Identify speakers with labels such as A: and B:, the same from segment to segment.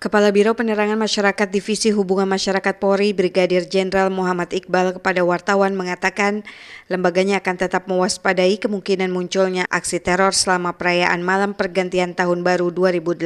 A: Kepala Biro Penerangan Masyarakat Divisi Hubungan Masyarakat Polri, Brigadir Jenderal Muhammad Iqbal kepada wartawan mengatakan lembaganya akan tetap mewaspadai kemungkinan munculnya aksi teror selama perayaan malam pergantian tahun baru 2018.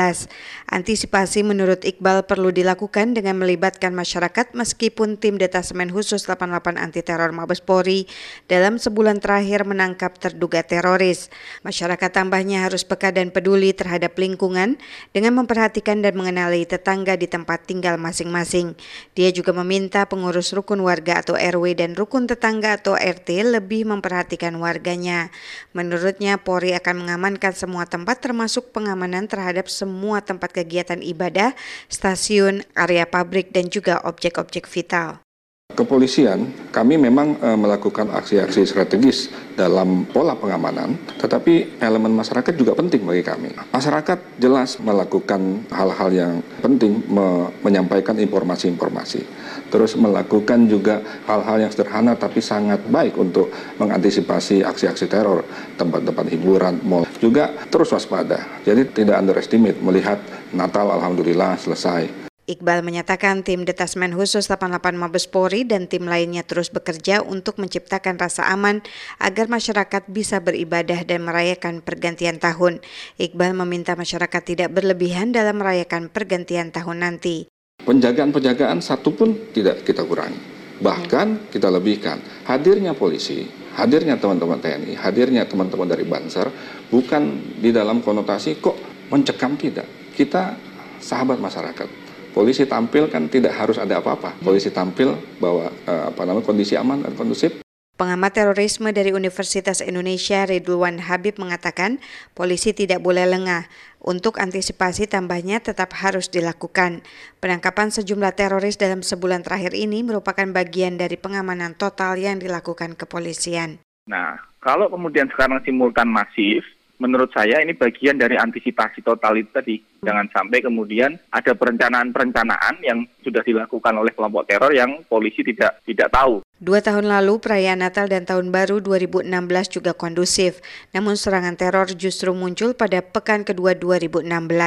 A: Antisipasi menurut Iqbal perlu dilakukan dengan melibatkan masyarakat meskipun tim Detasemen Khusus 88 Anti Teror Mabes Polri dalam sebulan terakhir menangkap terduga teroris. Masyarakat tambahnya harus peka dan peduli terhadap lingkungan dengan memperhatikan dan mengenali tetangga di tempat tinggal masing-masing. Dia juga meminta pengurus rukun warga atau RW dan rukun tetangga atau RT lebih memperhatikan warganya. Menurutnya, Polri akan mengamankan semua tempat termasuk pengamanan terhadap semua tempat kegiatan ibadah, stasiun, area pabrik, dan juga objek-objek vital.
B: Kepolisian, kami memang melakukan aksi-aksi strategis dalam pola pengamanan, tetapi elemen masyarakat juga penting bagi kami. Masyarakat jelas melakukan hal-hal yang penting, menyampaikan informasi-informasi. Terus melakukan juga hal-hal yang sederhana tapi sangat baik untuk mengantisipasi aksi-aksi teror, tempat-tempat hiburan, mal. Juga terus waspada, jadi tidak underestimate melihat Natal alhamdulillah selesai.
A: Iqbal menyatakan tim Detasemen Khusus 88 Mabes Polri dan tim lainnya terus bekerja untuk menciptakan rasa aman agar masyarakat bisa beribadah dan merayakan pergantian tahun. Iqbal meminta masyarakat tidak berlebihan dalam merayakan pergantian tahun nanti.
B: Penjagaan-penjagaan satu pun tidak kita kurangi, bahkan kita lebihkan. Hadirnya polisi, hadirnya teman-teman TNI, hadirnya teman-teman dari Banser bukan di dalam konotasi kok mencekam, tidak. Kita sahabat masyarakat. Polisi tampil kan tidak harus ada apa-apa. Polisi tampil bahwa kondisi aman dan kondusif.
A: Pengamat terorisme dari Universitas Indonesia Ridwan Habib mengatakan polisi tidak boleh lengah. Untuk antisipasi tambahnya tetap harus dilakukan. Penangkapan sejumlah teroris dalam sebulan terakhir ini merupakan bagian dari pengamanan total yang dilakukan kepolisian.
C: Nah, kalau kemudian sekarang simultan masif, menurut saya ini bagian dari antisipasi total itu tadi. Jangan sampai kemudian ada perencanaan-perencanaan yang sudah dilakukan oleh kelompok teror yang polisi tidak tahu.
A: 2 tahun lalu perayaan Natal dan Tahun Baru 2016 juga kondusif, namun serangan teror justru muncul pada pekan kedua 2016.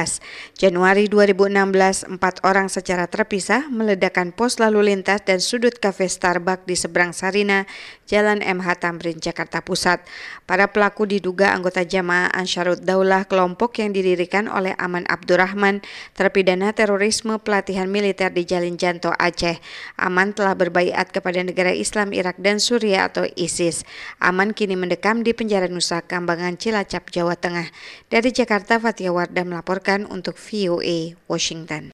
A: Januari 2016, 4 orang secara terpisah meledakkan pos lalu lintas dan sudut kafe Starbucks di seberang Sarina, Jalan MH Tamrin, Jakarta Pusat. Para pelaku diduga anggota Jamaah Ansharud Daulah, kelompok yang didirikan oleh Aman Abdurrahman, terpidana terorisme pelatihan militer di Jalin Janto, Aceh. Aman telah berbaiat kepada negara Islam Irak dan Suriah atau ISIS. Aman kini mendekam di penjara Nusa Kambangan, Cilacap, Jawa Tengah. Dari Jakarta, Fatia Wardah melaporkan untuk VOA Washington.